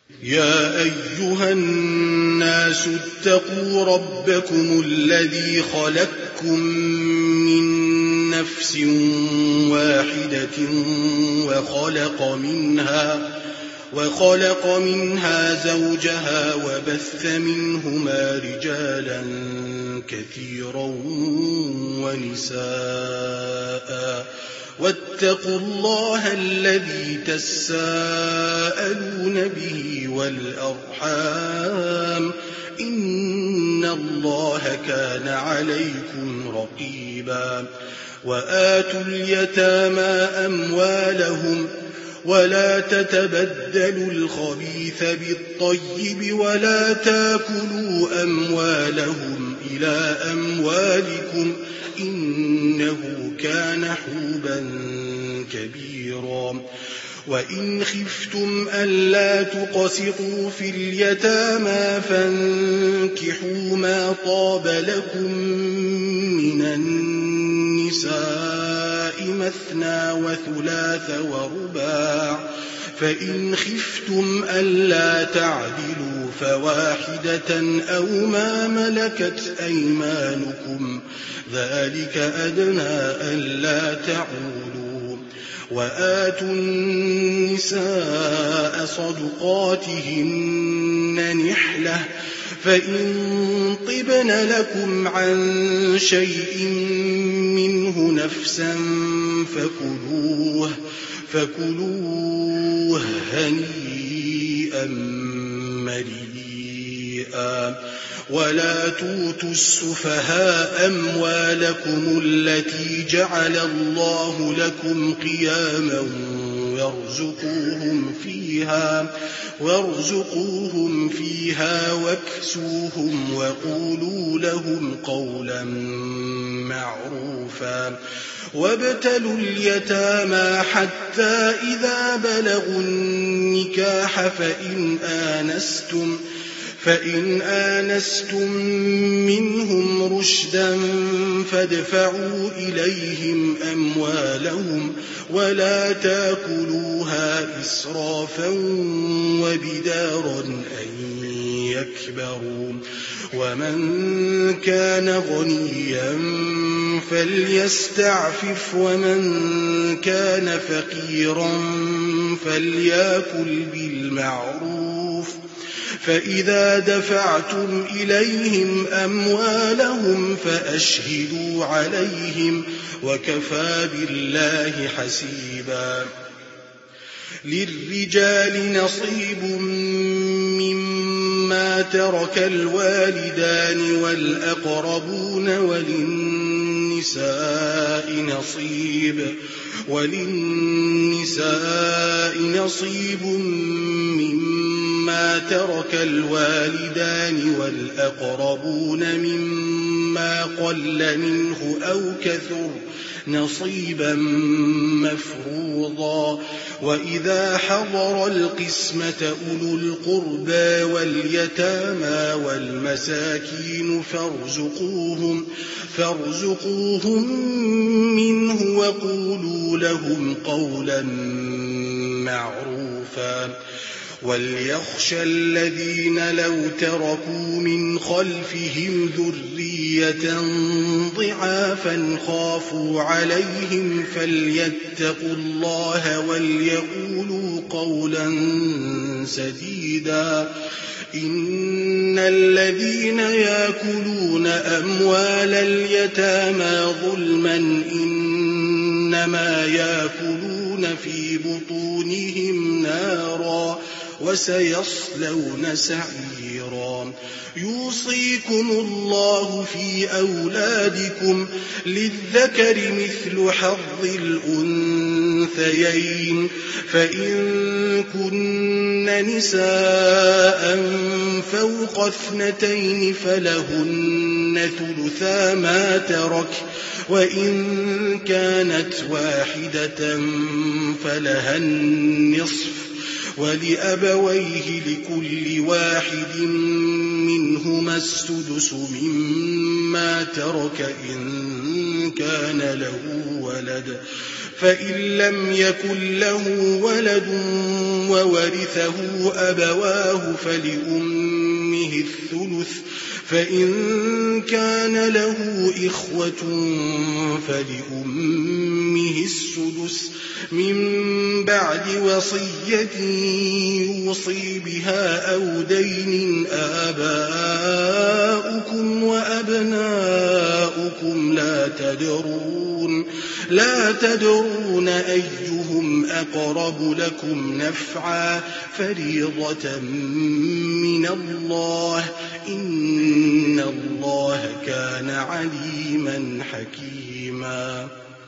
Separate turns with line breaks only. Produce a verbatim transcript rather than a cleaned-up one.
يا أيها الناس اتقوا ربكم الذي خلقكم من نفس واحدة وخلق منها وخلق منها زوجها وبث منهما رجالا كثيرا ونساء واتقوا الله الذي تساءلون به والأرحام إن الله كان عليكم رقيبا وآتوا اليتامى أموالهم ولا تتبدلوا الخبيث بالطيب ولا تاكلوا أموالهم إلى أموالكم إنه كان حوبا كبيرا وإن خفتم ألا تقسطوا في اليتامى فانكحوا ما طاب لكم من النساء مثنى وثلاث ورباع فإن خفتم ألا تعدلوا فواحدة أو ما ملكت أيمانكم ذلك أدنى ألا تعولوا وآتوا النساء صدقاتهن نحلة فإن طبن لكم عن شيء منه نفسا فكلوه فكلوه هنيئا مريئا ولا توتوا السفهاء أموالكم التي جعل الله لكم قياما وارزقوهم فيها وارزقوهم فيها واكسوهم وقولوا لهم قولا معروفا وابتلوا اليتامى حتى إذا بلغوا النكاح فإن آنستم فإن آنستم منهم رشدا فادفعوا إليهم أموالهم ولا تاكلوها إسرافا وبدارا أن يكبروا ومن كان غنيا فليستعفف ومن كان فقيرا فليأكل بالمعروف فإذا دفعتم إليهم أموالهم فأشهدوا عليهم وكفى بالله حسيبا للرجال نصيب مما ترك الوالدان والأقربون وللنساء نصيب وللنساء نصيب مما ترك الوالدان والأقربون مما قل منه أو كثر نصيبا مفروضا وإذا حضر القسمة أولو القربى واليتامى والمساكين فارزقوهم, فارزقوهم منه وقولوا لهم قولا معروفا وليخشى الذين لو تركوا من خلفهم ذرية ضعافا خافوا عليهم فليتقوا الله وليقولوا قولا سديدا إن الذين يأكلون أموال اليتامى ظلما إنما يأكلون في بطونهم نارا وسيصلون سعيرا يوصيكم الله في أولادكم للذكر مثل حظ الأنثيين فإن كن نساء فوق اثنتين فلهن ثلثا ما ترك وإن كانت واحدة فلها النصف ولأبويه لكل واحد منهما السدس مما ترك إن كان له ولد فإن لم يكن له ولد وورثه أبواه فلأمه الثلث فإن كان له إخوة فلأمه السدس من بعد وصية يوصي بها أو دين آباؤكم وأبناؤكم لا تدرون لا تدرون أيهم أقرب لكم نفعا فريضة من الله إن الله كان عليما حكيما